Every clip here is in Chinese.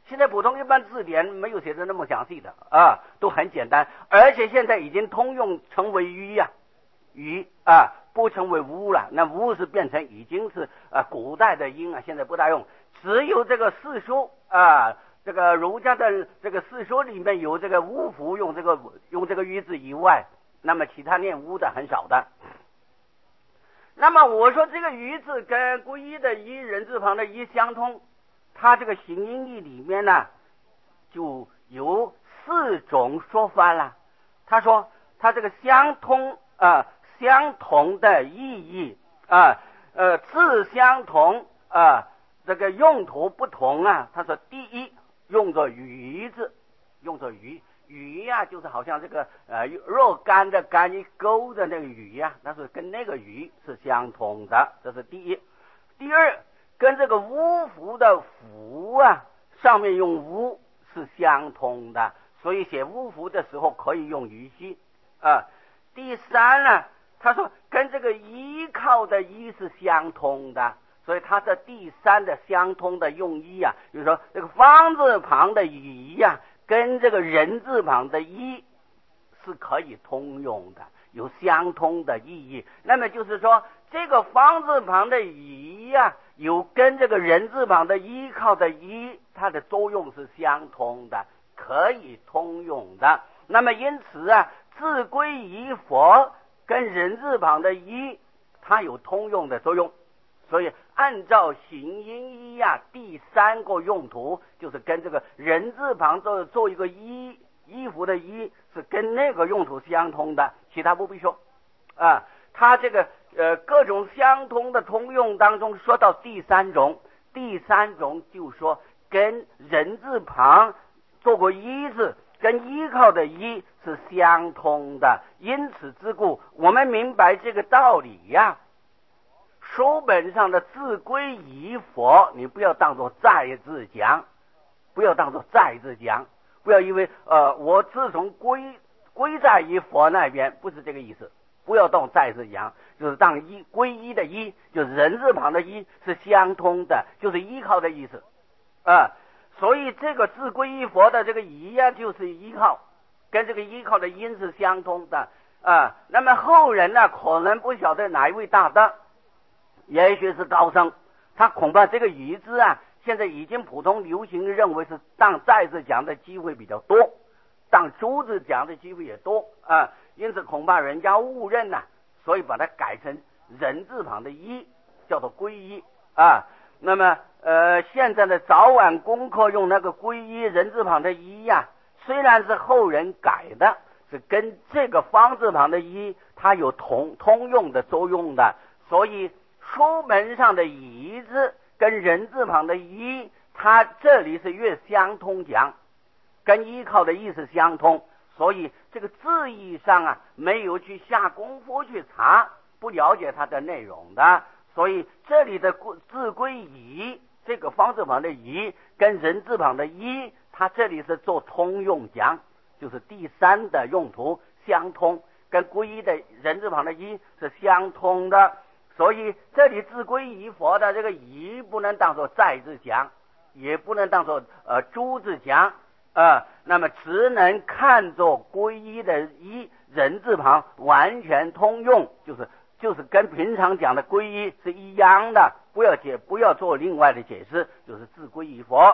现在普通一般字典没有写的那么详细的啊，都很简单，而且现在已经通用成为鱼呀，鱼啊，不成为乌了。那乌是变成已经是古代的音啊，现在不大用。只有这个四书啊，这个儒家的这个四书里面有这个乌符用这个鱼字以外，那么其他念乌的很少的。那么我说这个鱼字跟归一的一人字旁的一相通，它这个形音义里面呢就有4种说法了。他说它这个相同的意义字相同这个用途不同啊。他说第一用作鱼字，用作鱼呀，就是好像这个若干的干一钩的那个鱼呀，那是跟那个鱼是相通的，这是第一。第二，跟这个乌符的符啊上面用乌是相通的，所以写乌符的时候可以用鱼兮第三呢，他说跟这个依靠的依是相通的，所以它的第三的相通的用意啊，就是说这个方字旁的乙呀跟这个人字旁的一是可以通用的，有相通的意义。那么就是说这个方字旁的乙呀有跟这个人字旁的依靠的一，它的作用是相通的，可以通用的。那么因此啊，字归一佛跟人字旁的一它有通用的作用，所以按照形音一啊，第三个用途就是跟这个人字旁做一个衣服的衣是跟那个用途相通的，其他不必说它这个各种相通的通用当中说到第三种就说跟人字旁做过一字跟依靠的依是相通的。因此之故，我们明白这个道理呀，书本上的字归一佛你不要当作在字讲，不要当作在字讲，不要因为我自从归在一佛那边，不是这个意思，不要当在字讲，就是当归一的一，就是人字旁的一是相通的，就是依靠的意思所以这个字归一佛的这个一呀就是依靠，跟这个依靠的因是相通的那么后人呢可能不晓得哪一位大德，也许是高僧，他恐怕这个乙字现在已经普通流行认为是当在字讲的机会比较多，当诸字讲的机会也多因此恐怕人家误认所以把它改成人字旁的一，叫做归一那么现在的早晚功课用那个归一人字旁的一虽然是后人改的，是跟这个方字旁的一它有通用的作用的，所以书本上的乙字跟人字旁的一，它这里是越相通讲，跟依靠的意思相通，所以这个字义上没有去下功夫去查，不了解它的内容的，所以这里的字归乙，这个方字旁的乙跟人字旁的一，它这里是做通用讲，就是第三的用途相通，跟归一的人字旁的一是相通的，所以这里字归一佛的这个乙不能当作在字讲，也不能当作诸字讲那么只能看作归一的一人字旁完全通用，就是跟平常讲的归一是一样的，不要做另外的解释，就是自归一佛。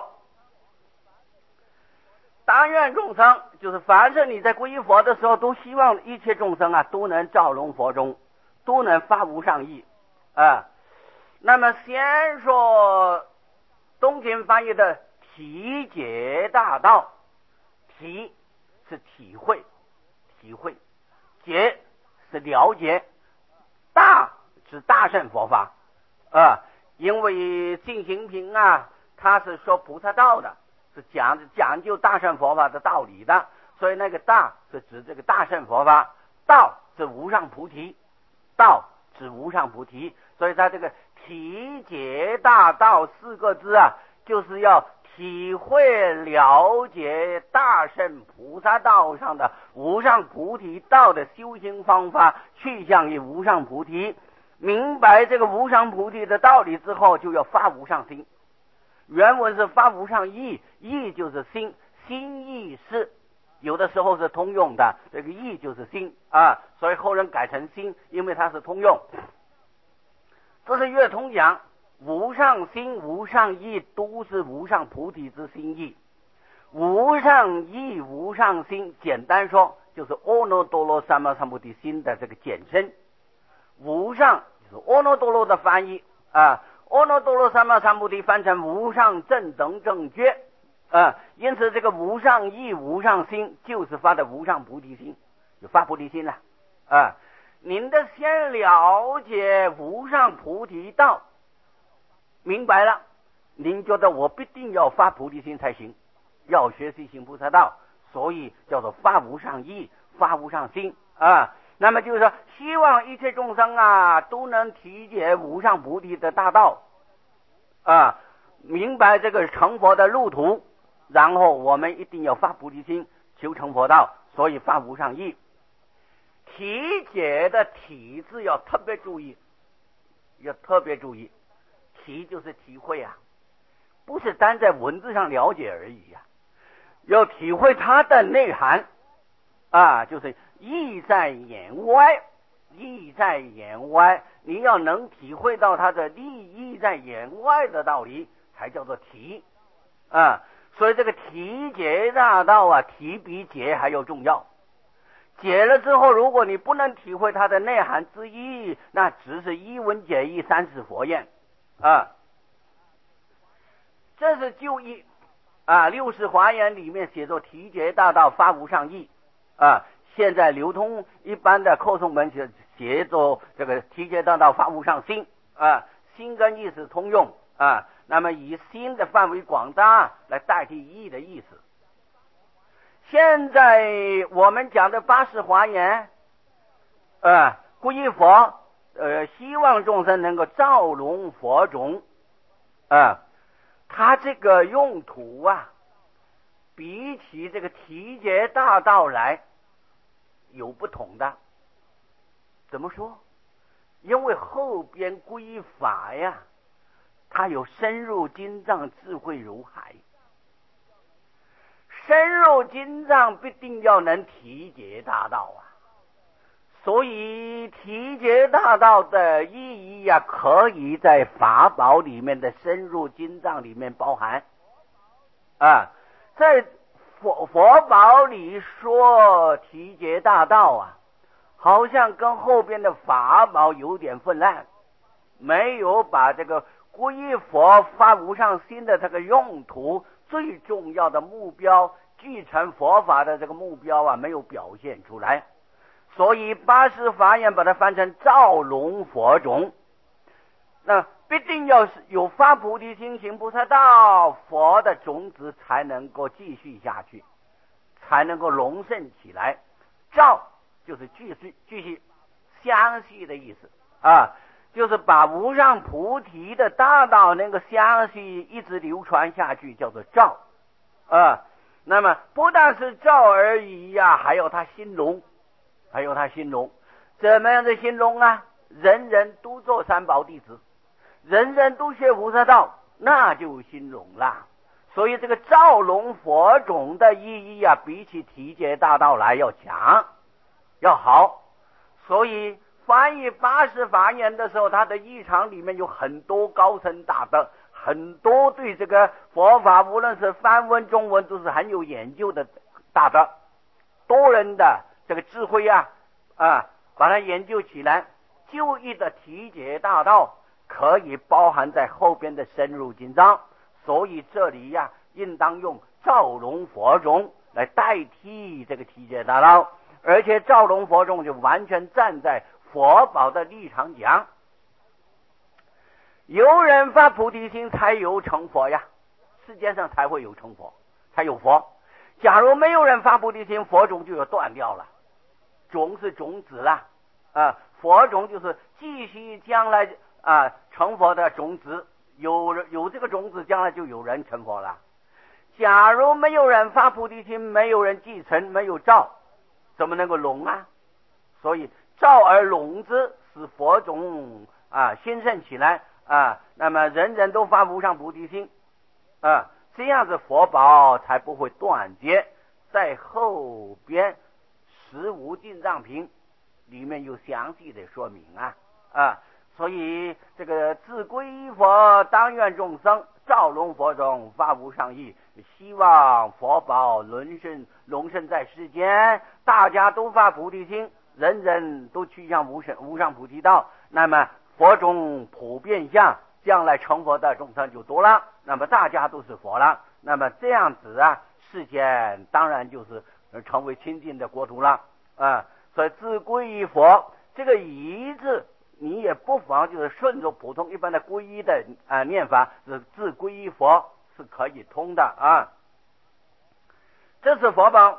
但愿众生，就是凡是你在皈依佛的时候，都希望一切众生都能照融佛中，都能发无上意那么先说东晋翻译的体解大道，体是体会，解是了解，大是大乘佛法因为净行品它是说菩萨道的，是讲究大乘佛法的道理的，所以那个大是指这个大乘佛法，道是无上菩提，所以它这个体解大道4个字就是要体会了解大乘菩萨道上的无上菩提道的修行方法，去向于无上菩提。明白这个无上菩提的道理之后，就要发无上心。 原文是发无上意，意就是心，心意识，有的时候是通用的，这个意就是心啊，所以后人改成心，因为它是通用。这是乐通讲，无上心无上意都是无上菩提之心意。无上意无上心，简单说就是阿耨多罗三藐三菩提心的这个简称。无上就是阿耨多罗的翻译啊，阿耨多罗三藐三菩提翻成无上正等正觉啊，因此这个无上意无上心就是发的无上菩提心，就发菩提心了啊。您的先了解无上菩提道，明白了，您觉得我必定要发菩提心才行，要学习行菩萨道，所以叫做发无上意，发无上心啊。那么就是说，希望一切众生啊都能体解无上菩提的大道啊，明白这个成佛的路途，然后我们一定要发菩提心，求成佛道，所以发无上意。体解的体字要特别注意，要特别注意，体就是体会啊，不是单在文字上了解而已啊，要体会它的内涵啊，就是意在言外，意在言外，你要能体会到它的意在言外的道理，才叫做体啊。所以这个体解大道啊，体比解还要重要。解了之后，如果你不能体会它的内涵之意，那只是一文解义，三世佛言啊。这是就义啊，六世华严里面写作体解大道发无上意啊。现在流通一般的扩诵本写作这个体解大道发无上心啊，心跟意是通用啊，那么以心的范围广大来代替意的意思。现在我们讲的八世华严皈依佛希望众生能够照容佛种他这个用途啊，比起这个体解大道来有不同的。怎么说？因为后边皈依法呀，它有深入经藏，智慧如海，深入经藏必定要能体解大道啊，所以体解大道的意义啊，可以在法宝里面的深入经藏里面包含啊。在佛宝里说体解大道啊，好像跟后边的法宝有点分烂，没有把这个皈依佛发无上心的这个用途，最重要的目标，继承佛法的这个目标啊，没有表现出来。所以八识法言把它翻成照容佛种，那必定要是有发菩提心行菩萨道，佛的种子才能够继续下去，才能够隆盛起来。照就是继续相续的意思啊，就是把无上菩提的大道能够相续一直流传下去，叫做照啊。那么不但是照而已呀，还有他心隆，还有他心隆。怎么样的心隆啊？人人都做三宝弟子，人人都学菩萨道，那就心隆了。所以这个照容佛种的意义啊，比起体解大道来要强要好。所以翻译八识法言的时候，它的译场里面有很多高僧大德，很多对这个佛法无论是梵文中文都是很有研究的大德，多人的这个智慧啊把它研究起来，就义的体解大道可以包含在后边的深入经藏。所以这里呀，应当用照容佛种来代替这个体解大道，而且照容佛种就完全站在佛宝的立场讲。有人发菩提心才有成佛呀，世界上才会有成佛，才有佛。假如没有人发菩提心，佛种就要断掉了。种是种子啦佛种就是继续将来成佛的种子，有这个种子，将来就有人成佛了。假如没有人发菩提心，没有人继承，没有照，怎么能够隆啊？所以照而隆之，使佛种兴盛起来那么人人都发无上菩提心这样子佛宝才不会断绝。在后边十无尽藏品里面有详细的说明所以这个自皈依佛，当愿众生照龙佛中发无上意，希望佛宝隆盛在世间，大家都发菩提心，人人都趋向无上菩提道，那么佛中普遍相，将来成佛的众生就多了，那么大家都是佛了，那么这样子世间当然就是成为清净的国土了所以自皈依佛这个依字，你也不妨就是顺着普通一般的皈依的念法，是自皈依佛是可以通的这是佛宝。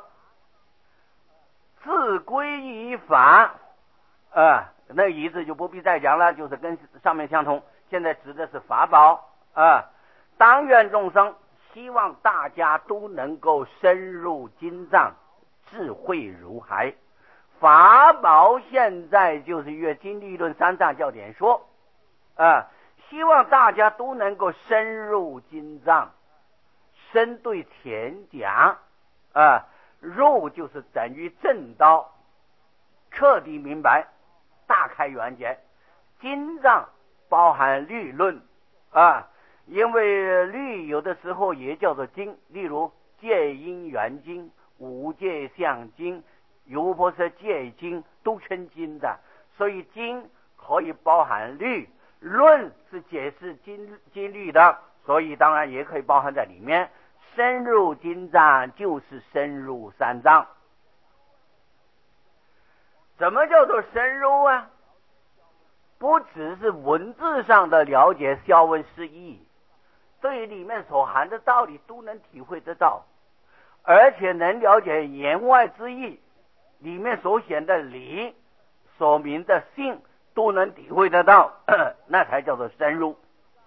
自皈依法那一字就不必再讲了，就是跟上面相同。现在指的是法宝当愿众生希望大家都能够深入经藏，智慧如海。法宝现在就是约经律论三藏教典说希望大家都能够深入经藏，深对前讲入就是等于正道，彻底明白，大开圆解。经藏包含律论因为律有的时候也叫做经，例如戒因缘经、五戒相经、优婆塞戒经都称经的，所以经可以包含律，论是解释经律的，所以当然也可以包含在里面。深入经藏就是深入三藏。怎么叫做深入不只是文字上的了解消文释义，对于里面所含的道理都能体会得到，而且能了解言外之意，里面所显的理，所明的性都能体会得到那才叫做深入。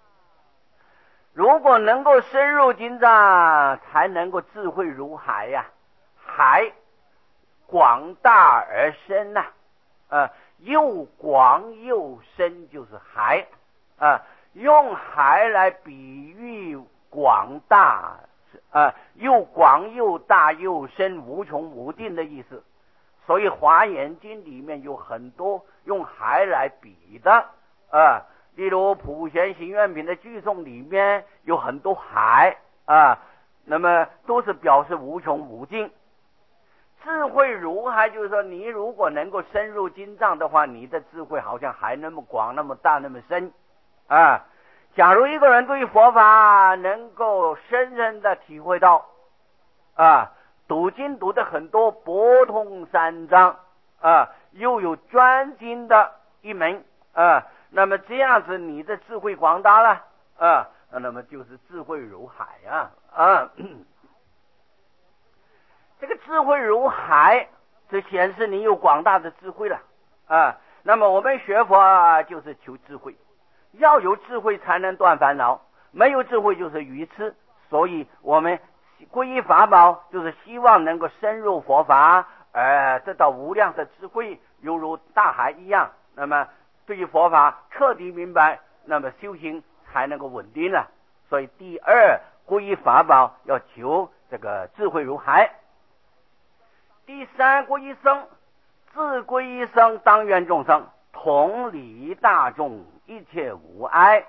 如果能够深入经藏，才能够智慧如海海广大而深又广又深就是海用海来比喻广大又广又大又深，无穷无尽的意思。所以华严经里面有很多用海来比的例如普贤行愿品的句诵里面有很多海那么都是表示无穷无尽。智慧如海就是说，你如果能够深入经藏的话，你的智慧好像海那么广那么大那么深假如一个人对佛法能够深深的体会到读经读的很多，博通三藏又有专精的一门那么这样子你的智慧广大了那么就是智慧如海这个智慧如海，这显示你有广大的智慧了那么我们学佛就是求智慧，要有智慧才能断烦恼，没有智慧就是愚痴。所以我们皈依法宝就是希望能够深入佛法得到无量的智慧，犹如大海一样，那么对于佛法彻底明白，那么修行才能够稳定了。所以第二，皈依法宝要求这个智慧如海。第三，皈依僧，自皈依僧，当愿众生同理大众，一切无碍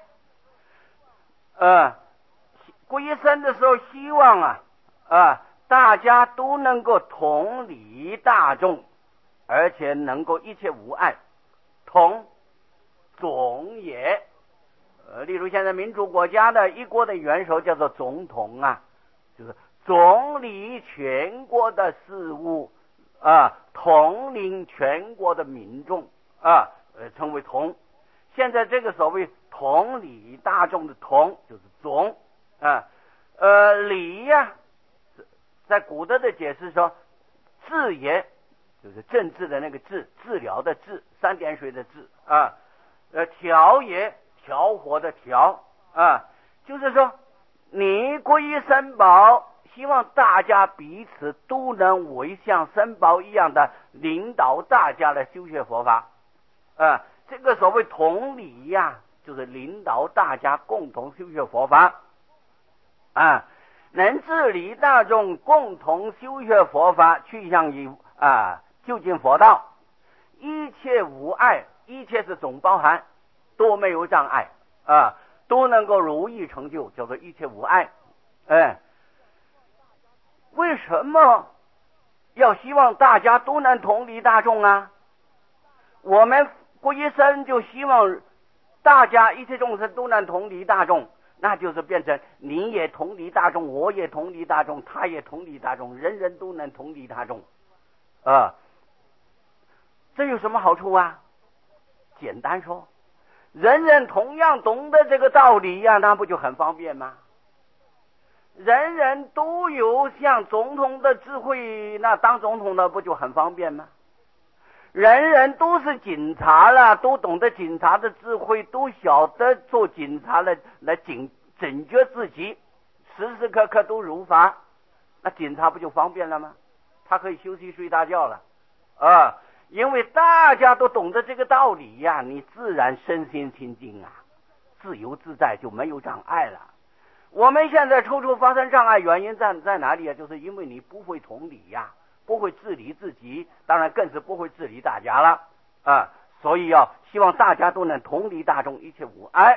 皈依僧的时候希望大家都能够同理大众，而且能够一切无碍。同总也例如现在民主国家的一国的元首叫做总统就是总理全国的事务统领全国的民众称为统。现在这个所谓统理大众的统就是总理在古德的解释说，治也就是政治的那个治，治疗的治，三点水的治调也调和的调就是说你皈依三宝，希望大家彼此都能为像三宝一样的领导大家来修学佛法这个所谓统理就是领导大家共同修学佛法。 能治理大众，共同修学佛法，去向于就近佛道，一切无碍，一切是总包含，都没有障碍都能够如意成就，叫做一切无碍。为什么要希望大家都能同理大众啊？我们皈依僧就希望大家一切众生都能同理大众，那就是变成你也同理大众，我也同理大众，他也同理大众，人人都能同理大众这有什么好处啊？简单说，人人同样懂得这个道理那不就很方便吗？人人都有像总统的智慧，那当总统的不就很方便吗？人人都是警察了，都懂得警察的智慧，都晓得做警察来拯救自己，时时刻刻都如法，那警察不就方便了吗？他可以休息睡大觉了因为大家都懂得这个道理你自然身心清净自由自在，就没有障碍了。我们现在处处发生障碍，原因在哪里就是因为你不会同理不会治理自己，当然更是不会治理大家了所以希望大家都能同理大众，一切无碍。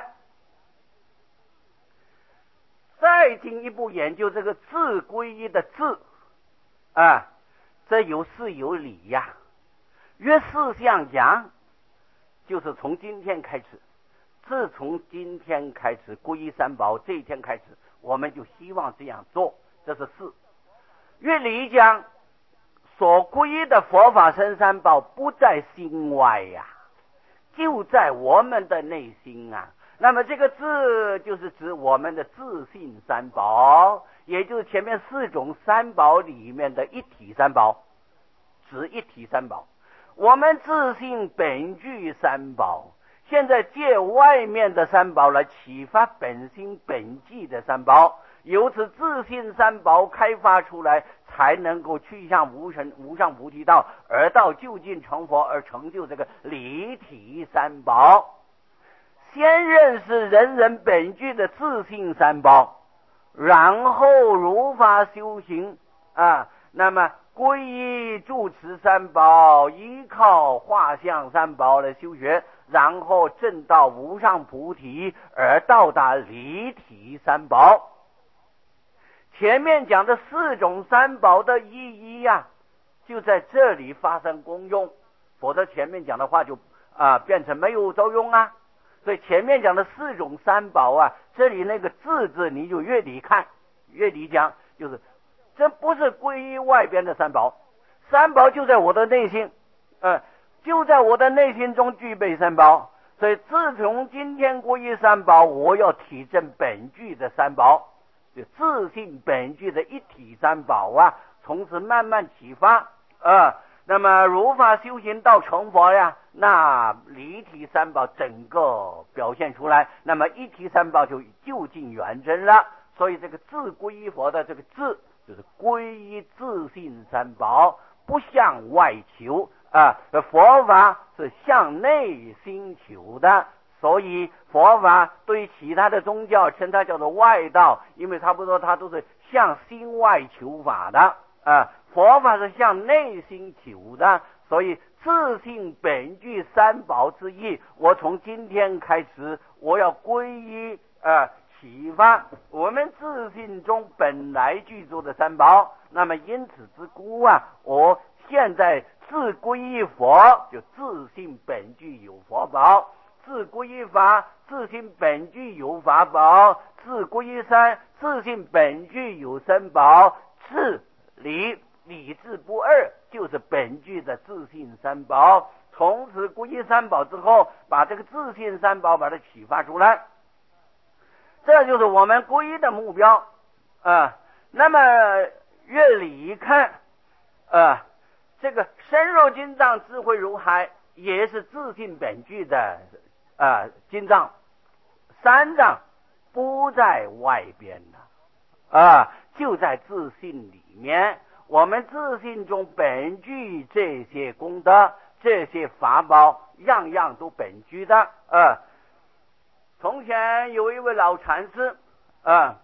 再进一步研究这个自皈依的自这有事有理越事相讲，就是从今天开始，自从今天开始皈依三宝，这一天开始我们就希望这样做，这是事。越理讲，所皈依的佛法僧三宝不在心外就在我们的内心那么这个自就是指我们的自信三宝，也就是前面四种三宝里面的一体三宝，指一体三宝。我们自信本具三宝，现在借外面的三宝来启发本心本具的三宝，由此自信三宝开发出来，才能够去向无上菩提道，而到就近成佛，而成就这个离体三宝。先认识人人本具的自信三宝，然后如法修行那么皈依住持三宝，依靠画像三宝来修学，然后证到无上菩提，而到达离体三宝。前面讲的四种三宝的意义就在这里发生功用，否则前面讲的话就变成没有作用所以前面讲的四种三宝这里那个字你就越理看越理讲，就是这不是皈依外边的三宝，三宝就在我的内心就在我的内心中具备三宝。所以自从今天皈依三宝，我要体证本具的三宝，就自信本具的一体三宝从此慢慢启发那么如法修行到成佛那离体三宝整个表现出来，那么一体三宝就就近圆真了。所以这个自皈依佛的这个自就是皈依自信三宝，不向外求佛法是向内心求的。所以佛法对于其他的宗教称它叫做外道，因为差不多它都是向心外求法的佛法是向内心求的。所以自信本具三宝之意，我从今天开始我要皈依启发我们自信中本来具足的三宝。那么因此之故我现在自皈依佛，就自信本具有佛宝；自皈依法，自信本具有法宝；自皈依三，自信本具有僧宝；自理智不二，就是本具的自信三宝。从此皈依三宝之后，把这个自信三宝把它启发出来，这就是我们皈依的目标那么越理看这个深入经藏，智慧如海，也是自信本具的经藏。三藏不在外边就在自信里面。我们自信中本具这些功德，这些法宝，样样都本具的从前有一位老禅师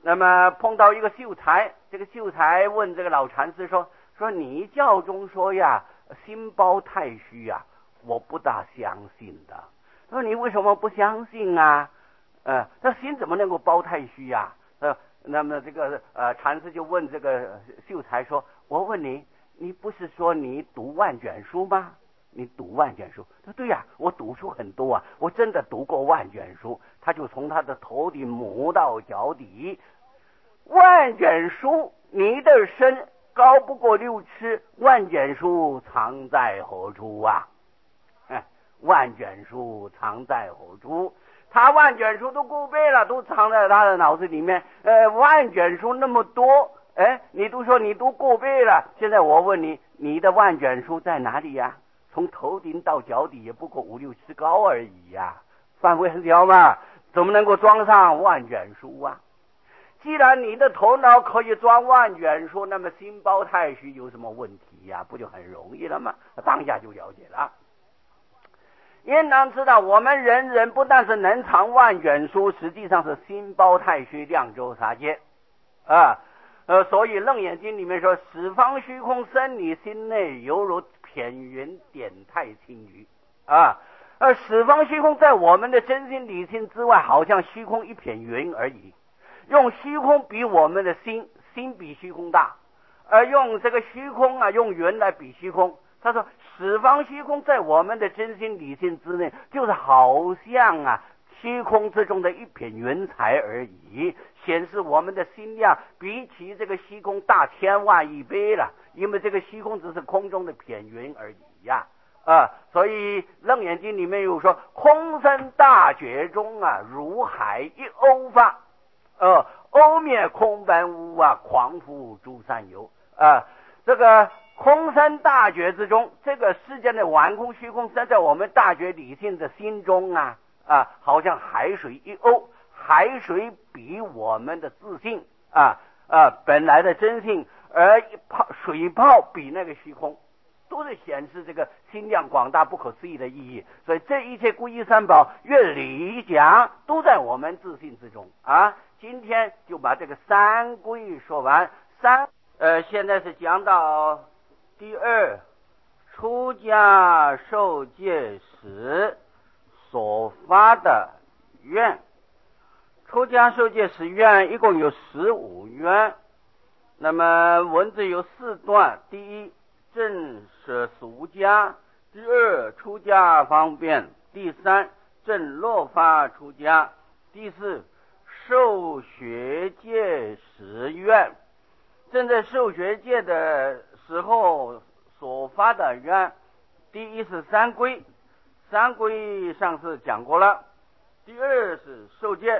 那么碰到一个秀才，这个秀才问这个老禅师说你教中说呀，心包太虚呀，我不大相信的。说你为什么不相信啊？那心怎么能够包太虚呀？那么这个禅师就问这个秀才说，我问你，你不是说你读万卷书吗？你读万卷书？他说对呀，我读书很多啊，我真的读过万卷书。他就从他的头顶摸到脚底，万卷书，你的身高不过6尺，万卷书藏在何处啊？万卷书藏在何处？他万卷书都顾背了，都藏在他的脑子里面。万卷书那么多，你都说你都顾背了，现在我问你，你的万卷书在哪里呀？从头顶到脚底也不过5、6尺高而已呀，范围很小嘛，怎么能够装上万卷书啊？既然你的头脑可以装万卷书，那么心包太虚有什么问题呀？不就很容易了吗？当下就了解了。应当知道，我们人人不但是能藏万卷书，实际上是心包太虚，量周杀戒所以楞严经里面说，十方虚空生你心内，犹如片云点太轻雨十方虚空在我们的真心理性之外，好像虚空一片云而已。用虚空比我们的心比虚空大，而用这个虚空用云来比虚空。他说十方虚空在我们的真心理性之内，就是好像虚空之中的一片云彩而已，显示我们的心量比起这个虚空大千万亿倍了，因为这个虚空只是空中的片云而已呀。所以楞严经里面有说，空生大觉中如海一欧发，欧灭空本无狂覆诸善有这个空生大觉之中，这个世间的顽空虚空生在我们大觉理性的心中好像海水一欧，海水比我们的自信本来的真性，而水泡比那个虚空，都是显示这个心量广大不可思议的意义。所以这一切皈依三宝越理讲，都在我们自信之中今天就把这个三皈说完。现在是讲到第二，出家受戒时所发的愿。出家受戒时愿一共有15愿，那么文字有4段。第一，正舍俗家；第二，出家方便；第三，正落发出家；第四，受学戒时愿。正在受学戒的时候所发的愿，第一是三皈，三皈上次讲过了。第二是受戒，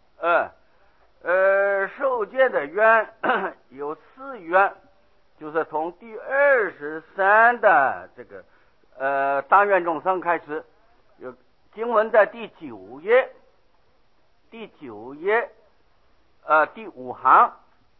受戒的愿有4愿，就是从第23的这个当愿众生开始，有经文在第9页，第5行。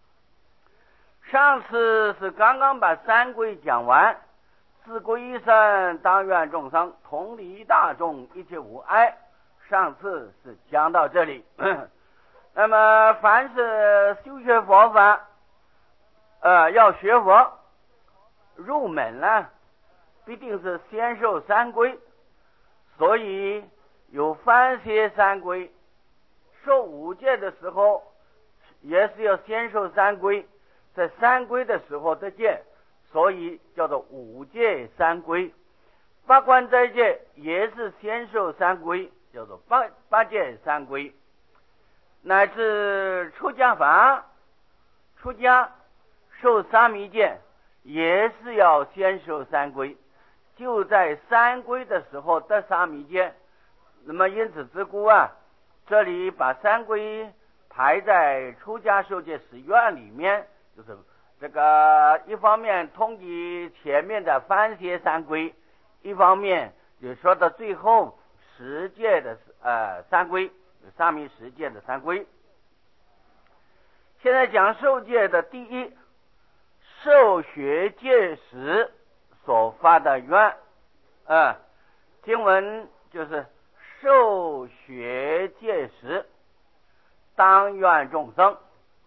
上次是刚刚把三皈讲完，自皈依生，当愿众生，同理大众，一切无碍。上次是讲到这里。那么凡是修学佛法要学佛入门了，必定是先受三皈，所以有番歇三皈。受5戒的时候也是要先受三皈，在三皈的时候得戒，所以叫做5戒三皈。八关斋戒也是先受三皈，叫做八戒三皈。乃至出家法，出家受沙弥戒也是要先受三皈，就在三皈的时候得沙弥戒。那么因此之故这里把三皈排在出家受戒时愿里面，就是这个一方面通缉前面的番歇三皈，一方面就说到最后10戒的三皈，沙弥10戒的三皈。现在讲受戒的第一，受学戒时所发的愿经文就是受学戒时当愿众生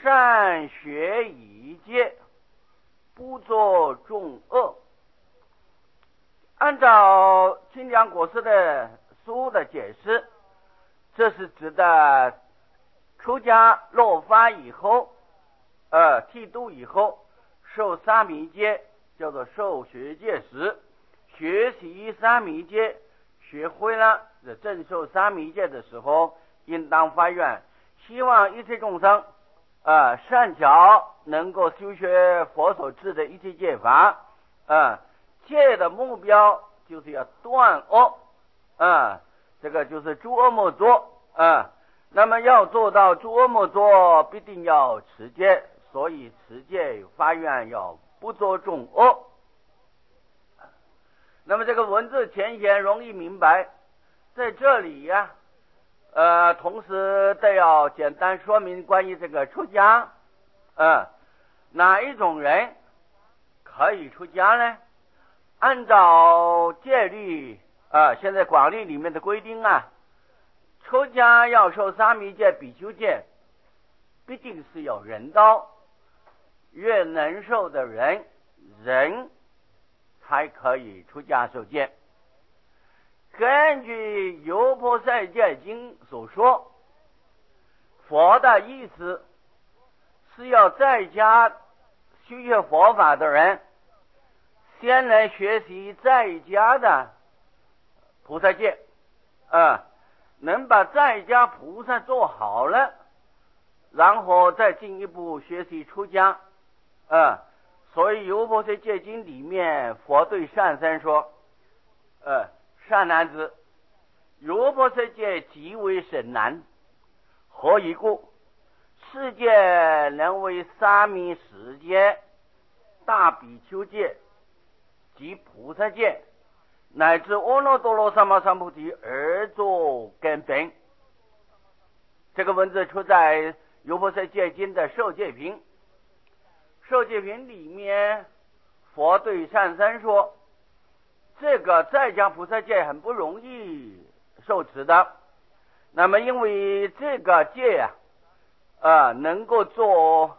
善学一戒，不作众恶。按照清凉国师的书的解释，这是指的出家落发以后，剃度以后，受沙弥戒，叫做受学戒时，学习沙弥戒，学会了正受沙弥戒的时候，应当发愿，希望一切众生善巧能够修学佛所制的一切戒法，戒的目标就是要断恶，这个就是诸恶莫作，那么要做到诸恶莫作，必定要持戒，所以持戒发愿要不作众恶。那么这个文字浅显容易明白，在这里呀，同时都要简单说明关于这个出家，哪一种人可以出家呢？按照戒律现在广律里面的规定出家要受沙弥戒、比丘戒，必定是有人道，越能受的人才可以出家受戒。根据《优婆塞戒经》所说，佛的意思是要在家修学佛法的人，先来学习在家的菩萨戒，能把在家菩萨做好了，然后再进一步学习出家，所以《优婆塞戒经》里面，佛对善生说，善男子，优婆塞戒极为甚难，何以故？世界能为沙弥十戒、大比丘戒及菩萨戒，乃至阿耨多罗三藐三菩提而作根本。这个文字出在《优婆塞戒经》的受戒品。受戒品里面，佛对善生说，这个在家菩萨戒很不容易受持的。那么因为这个戒能够做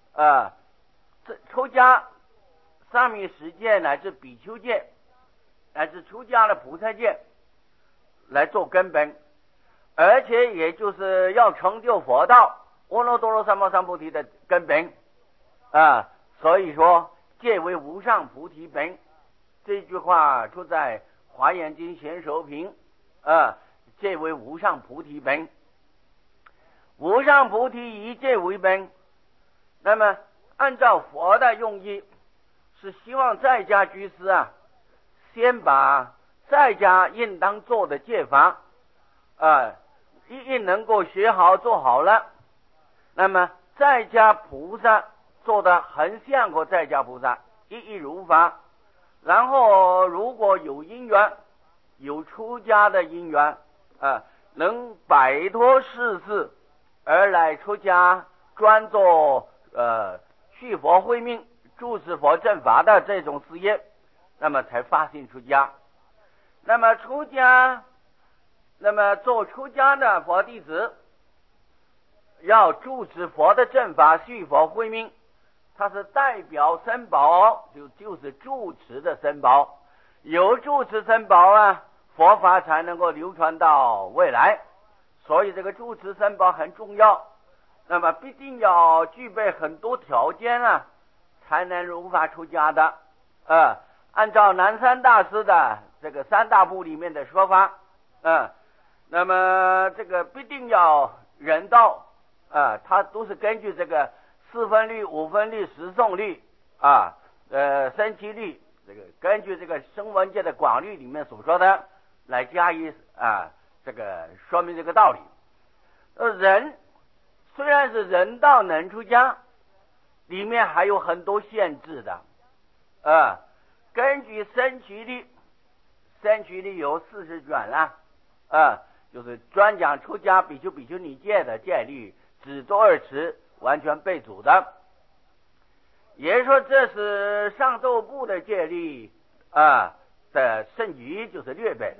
出家沙弥十戒乃至比丘戒乃至出家的菩萨戒来做根本，而且也就是要成就佛道阿耨多罗三藐三菩提的根本所以说戒为无上菩提本。这句话出在华严经贤首品，戒为无上菩提本。无上菩提以戒为本，那么按照佛的用意，是希望在家居士先把在家应当做的戒法一能够学好做好了，那么在家菩萨做的很像个在家菩萨，一如法。然后如果有因缘，有出家的因缘能摆脱世事而来出家，专做续佛慧命、住持佛正法的这种事业，那么才发心出家。那么出家，那么做出家的佛弟子要住持佛的正法、续佛慧命，它是代表僧宝，就是住持的僧宝。有住持僧宝佛法才能够流传到未来。所以这个住持僧宝很重要，那么必定要具备很多条件才能如法出家的。按照南山大师的这个三大部里面的说法，那么这个必定要人道，它都是根据这个4分律、5分律、十诵律生起律，这个根据这个声闻界的广律里面所说的来加以这个说明这个道理。人虽然是人道能出家，里面还有很多限制的。根据生起律，生起律有40卷就是专讲出家比丘比丘尼戒的戒律，只做2持，完全被阻的。也说这是上座部的戒律的剩余，就是略本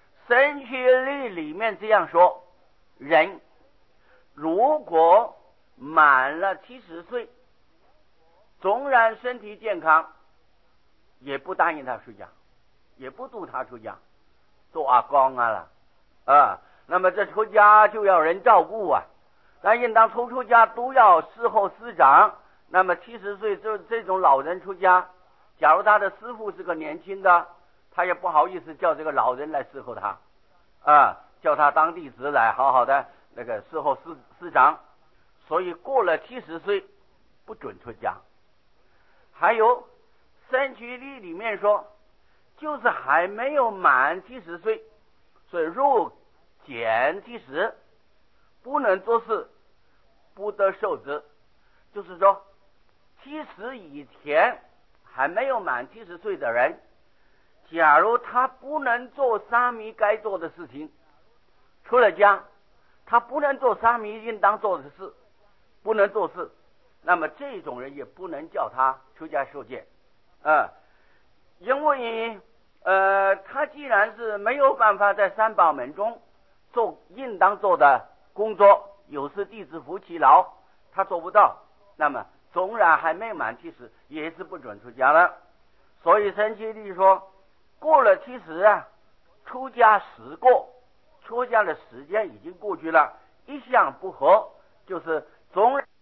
生起律里面这样说，人如果满了70岁，纵然身体健康，也不答应他出家，也不度他出家，做阿公了啊。那么这出家就要人照顾啊，那应当出家都要侍候师长。那么70岁这种老人出家，假如他的师傅是个年轻的，他也不好意思叫这个老人来侍候他啊，叫他当弟子来好好的那个侍候师长。所以过了70岁不准出家。还有三居律里面说，就是还没有满70岁，所以若减70，不能做事，不得受职。就是说70以前还没有满70岁的人，假如他不能做沙弥该做的事情，出了家他不能做沙弥应当做的事，不能做事，那么这种人也不能叫他出家受戒因为他既然是没有办法在三宝门中做应当做的工作，有时弟子服其劳，他做不到，那么纵然还没满70，也是不准出家了。所以三七律说，过了70出家时过，出家的时间已经过去了，一向不合，就是纵然